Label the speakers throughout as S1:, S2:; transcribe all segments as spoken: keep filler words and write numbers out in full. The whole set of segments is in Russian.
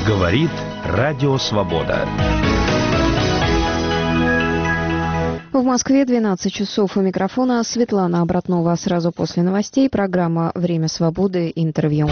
S1: Говорит Радио Свобода.
S2: В Москве двенадцать часов. У микрофона Светлана Обратнова. Сразу после новостей программа «Время свободы. Интервью».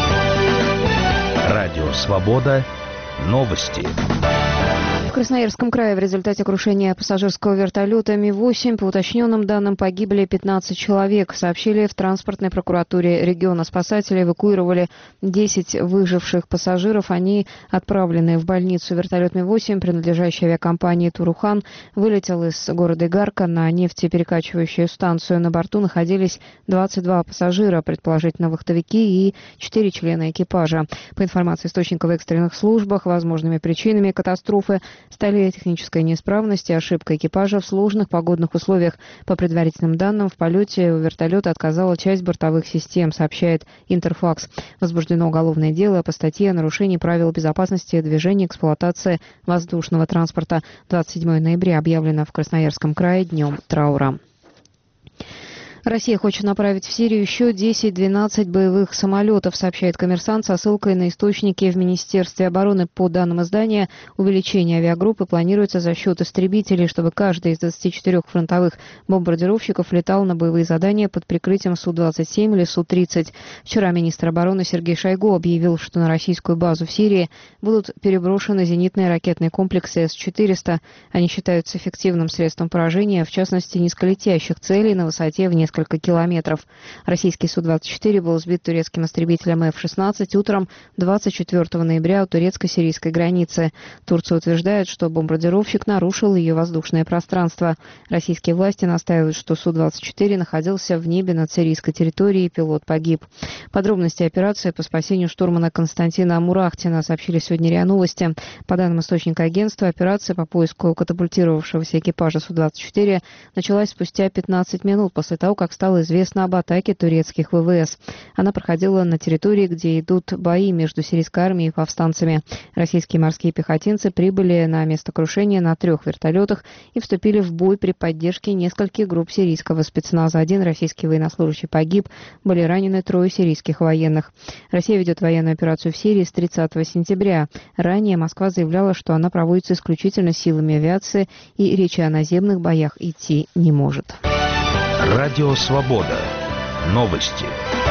S1: Радио Свобода. Новости.
S2: В Красноярском крае в результате крушения пассажирского вертолета Ми восемь, по уточненным данным, погибли пятнадцать человек. Сообщили в транспортной прокуратуре региона. Спасатели эвакуировали десять выживших пассажиров. Они отправлены в больницу. Вертолет Ми восемь, принадлежащий авиакомпании «Турухан», вылетел из города Игарка на нефтеперекачивающую станцию. На борту находились двадцать два пассажира, предположительно вахтовики, и четыре члена экипажа. По информации источников в экстренных службах, возможными причинами катастрофы стали техническая неисправность и ошибка экипажа в сложных погодных условиях. По предварительным данным, в полете у вертолета отказала часть бортовых систем, сообщает Интерфакс. Возбуждено уголовное дело по статье о нарушении правил безопасности движения и эксплуатации воздушного транспорта. двадцать седьмого ноября объявлено в Красноярском крае днем траура. Россия хочет направить в Сирию еще десять-двенадцать боевых самолетов, сообщает «Коммерсант» со ссылкой на источники в Министерстве обороны. По данным издания, увеличение авиагруппы планируется за счет истребителей, чтобы каждый из двадцати четырёх фронтовых бомбардировщиков летал на боевые задания под прикрытием Су двадцать семь или Су тридцать. Вчера министр обороны Сергей Шойгу объявил, что на российскую базу в Сирии будут переброшены зенитные ракетные комплексы С четыреста. Они считаются эффективным средством поражения, в частности, низколетящих целей на высоте в несколько несколько километров. Российский Су двадцать четыре был сбит турецким истребителем Эф шестнадцать утром двадцать четвёртого ноября у турецко-сирийской границы. Турция утверждает, что бомбардировщик нарушил ее воздушное пространство. Российские власти настаивают, что Су двадцать четыре находился в небе над сирийской территорией, и пилот погиб. Подробности операции по спасению штурмана Константина Мурахтина сообщили сегодня РИА Новости. По данным источника агентства, операция по поиску катапультировавшегося экипажа Су двадцать четыре началась спустя пятнадцать минут после того, как стало известно об атаке турецких ВВС. Она проходила на территории, где идут бои между сирийской армией и повстанцами. Российские морские пехотинцы прибыли на место крушения на трех вертолетах и вступили в бой при поддержке нескольких групп сирийского спецназа. Один российский военнослужащий погиб, были ранены трое сирийских военных. Россия ведет военную операцию в Сирии с тридцатого сентября. Ранее Москва заявляла, что она проводится исключительно силами авиации, и речи о наземных боях идти не может.
S1: Радио Свобода. Новости.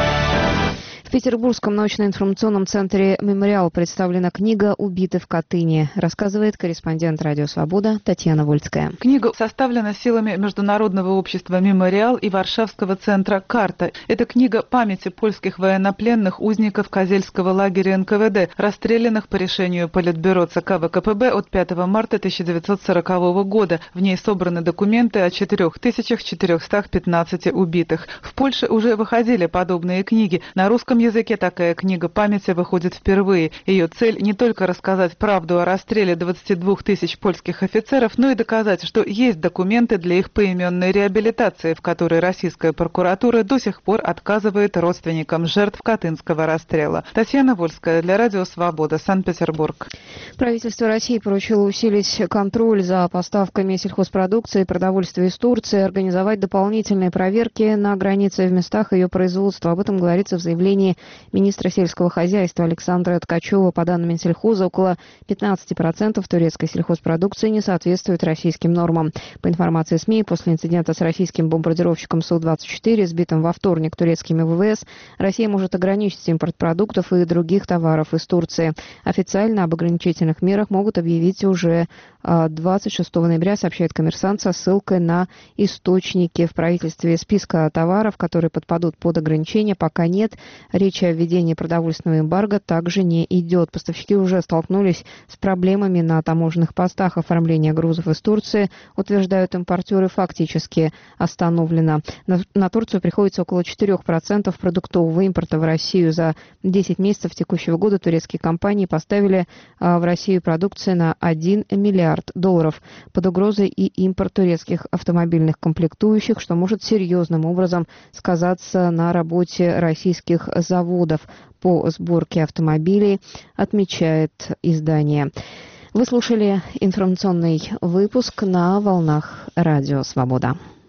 S2: В Петербургском научно-информационном центре «Мемориал» представлена книга «Убиты в Катыни», рассказывает корреспондент «Радио Свобода» Татьяна Вольская.
S3: Книга составлена силами Международного общества «Мемориал» и Варшавского центра «Карта». Это книга памяти польских военнопленных узников Козельского лагеря Эн Ка Вэ Дэ, расстрелянных по решению Политбюро Цэ Ка Вэ Ка Пэ Бэ от пятого марта тысяча девятьсот сорокового года. В ней собраны документы о четырёх тысячах четырёхстах пятнадцати убитых. В Польше уже выходили подобные книги. На русском языке такая книга памяти выходит впервые. Ее цель не только рассказать правду о расстреле двадцати двух тысяч польских офицеров, но и доказать, что есть документы для их поименной реабилитации, в которой российская прокуратура до сих пор отказывает родственникам жертв Катынского расстрела. Татьяна Вольская для Радио Свобода, Санкт-Петербург.
S2: Правительство России поручило усилить контроль за поставками сельхозпродукции и продовольствия из Турции, организовать дополнительные проверки на границе в местах ее производства. Об этом говорится в заявлении министра сельского хозяйства Александра Ткачева. По данным Минсельхоза, около пятнадцати процентов турецкой сельхозпродукции не соответствует российским нормам. По информации СМИ, после инцидента с российским бомбардировщиком Су двадцать четыре, сбитым во вторник турецкими вэ вэ эс, Россия может ограничить импорт продуктов и других товаров из Турции. Официально об ограничительных мерах могут объявить уже двадцать шестого ноября, сообщает «Коммерсант» со ссылкой на источники в правительстве. Списка товаров, которые подпадут под ограничения, пока нет. Речь о введении продовольственного эмбарго также не идет. Поставщики уже столкнулись с проблемами на таможенных постах. Оформление грузов из Турции, утверждают импортеры, фактически остановлено. На, на Турцию приходится около четырёх процентов продуктового импорта в Россию. За десять месяцев текущего года турецкие компании поставили а, в Россию продукции на один миллиард долларов. Под угрозой и импорт турецких автомобильных комплектующих, что может серьезным образом сказаться на работе российских заводов по сборке автомобилей, отмечает издание. Вы слушали информационный выпуск на волнах Радио Свобода.